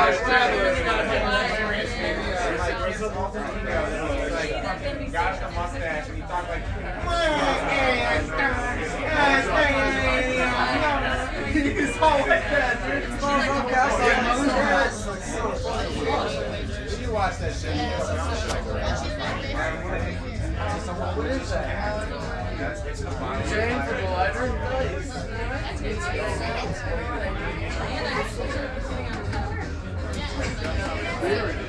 Got the mustache and he talked like. He's all like that, dude. Did you watch that shit? What is that? James the Glider?